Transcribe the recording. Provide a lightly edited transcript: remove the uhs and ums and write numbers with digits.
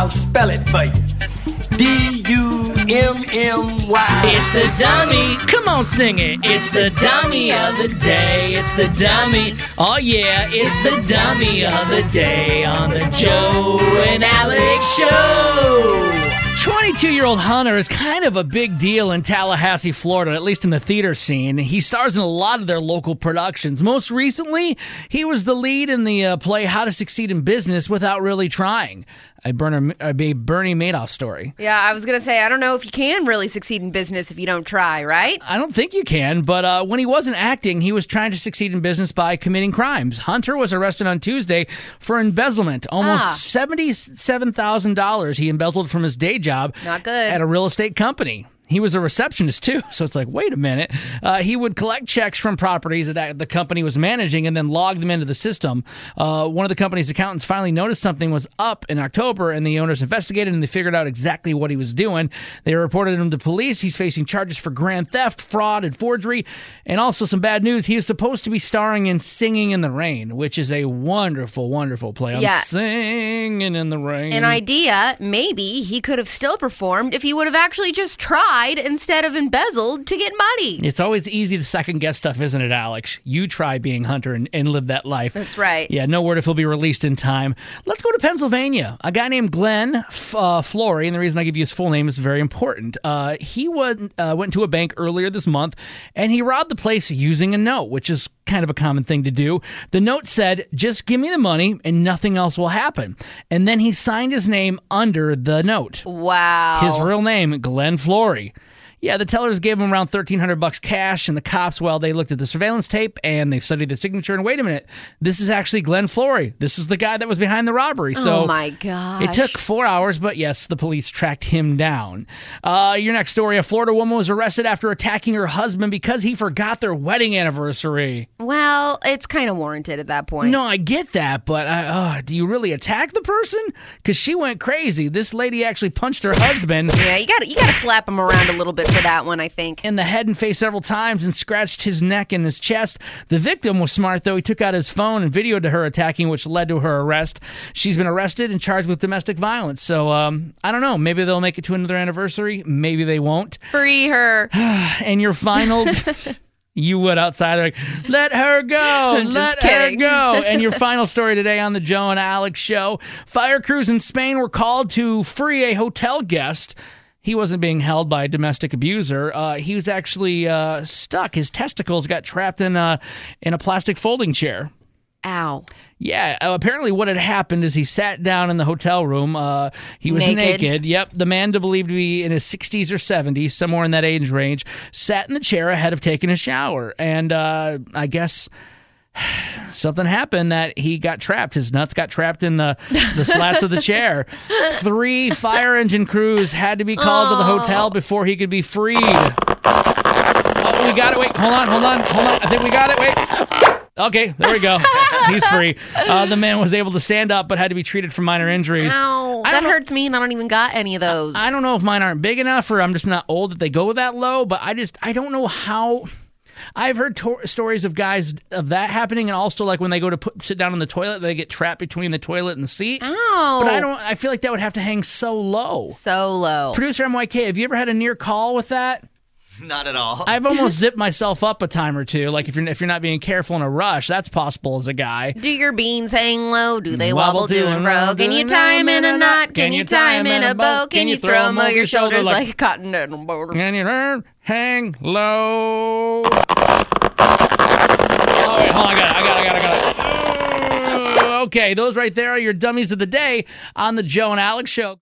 I'll spell it for you. D-U-M-M-Y. It's the dummy. Come on, sing it. It's the dummy of the day. It's the dummy. Oh, yeah, it's the dummy of the day on the Joe and Alex Show. 22-year-old Hunter is kind of a big deal in Tallahassee, Florida, at least in the theater scene. He stars in a lot of their local productions. Most recently, he was the lead in the play How to Succeed in Business Without Really Trying, a Bernie Madoff story. Yeah, I was going to say, I don't know if you can really succeed in business if you don't try, right? I don't think you can, but when he wasn't acting, he was trying to succeed in business by committing crimes. Hunter was arrested on Tuesday for embezzlement. Almost $77,000 he embezzled from his day job Not good. at a real estate company. He was a receptionist, too, so it's like, wait a minute. He would collect checks from properties that the company was managing and then log them into the system. One of the company's accountants finally noticed something was up in October, and the owners investigated, and they figured out exactly what he was doing. They reported him to police. He's facing charges for grand theft, fraud, and forgery. And also some bad news. He was supposed to be starring in Singing in the Rain, which is a wonderful, wonderful play. I'm singing in the rain. An idea, maybe he could have still performed if he would have actually just tried instead of embezzled to get money. It's always easy to second-guess stuff, isn't it, Alex? You try being Hunter and live that life. That's right. Yeah, no word if he'll be released in time. Let's go to Pennsylvania. A guy named Glenn Flory, and the reason I give you his full name is very important. He went to a bank earlier this month, and he robbed the place using a note, which is kind of a common thing to do. The note said, just give me the money and nothing else will happen. And then he signed his name under the note. Wow. His real name, Glenn Flory. Yeah, the tellers gave him around $1,300 cash, and the cops, well, they looked at the surveillance tape, and they studied the signature, and wait a minute, this is actually Glenn Flory. This is the guy that was behind the robbery. So oh, my gosh. It took 4 hours, but yes, the police tracked him down. Your next story, a Florida woman was arrested after attacking her husband because he forgot their wedding anniversary. Well, it's kind of warranted at that point. No, I get that, but do you really attack the person? Because she went crazy. This lady actually punched her husband. Yeah, you gotta slap him around a little bit for that one, I think. In the head and face several times and scratched his neck and his chest. The victim was smart, though. He took out his phone and videoed her attacking, which led to her arrest. She's been arrested and charged with domestic violence. So, I don't know. Maybe they'll make it to another anniversary. Maybe they won't. Free her. And your final... You would outside, like, let her go, let her go. And your final story today on the Joe and Alex Show. Fire crews in Spain were called to free a hotel guest. He wasn't being held by a domestic abuser. He was actually stuck. His testicles got trapped in a plastic folding chair. Ow. Yeah, apparently what had happened is he sat down in the hotel room. He was naked. Yep, the man believed to be in his 60s or 70s, somewhere in that age range, sat in the chair ahead of taking a shower. And I guess something happened that he got trapped. His nuts got trapped in the slats of the chair. 3 fire engine crews had to be called to the hotel before he could be freed. Oh, we got it. Wait, hold on. I think we got it. Wait. Okay, there we go. He's free. The man was able to stand up but had to be treated for minor injuries. Ow, that hurts me, and I don't even got any of those. I don't know if mine aren't big enough or I'm just not old that they go that low, but I don't know how... I've heard stories of guys of that happening, and also like when they go to sit down in the toilet, they get trapped between the toilet and the seat. Ow. But I feel like that would have to hang so low. So low. Producer MYK, have you ever had a near call with that? Not at all. I've almost zipped myself up a time or two. Like if you're not being careful in a rush, that's possible as a guy. Do your beans hang low? Do they wobble to and fro? Can you tie him in a knot? Can you tie him in a bow? Can you throw him over your shoulders like a cotton bow? Can you hang low? Oh wait, hold on, I got it. Okay, those right there are your dummies of the day on the Joe and Alex Show.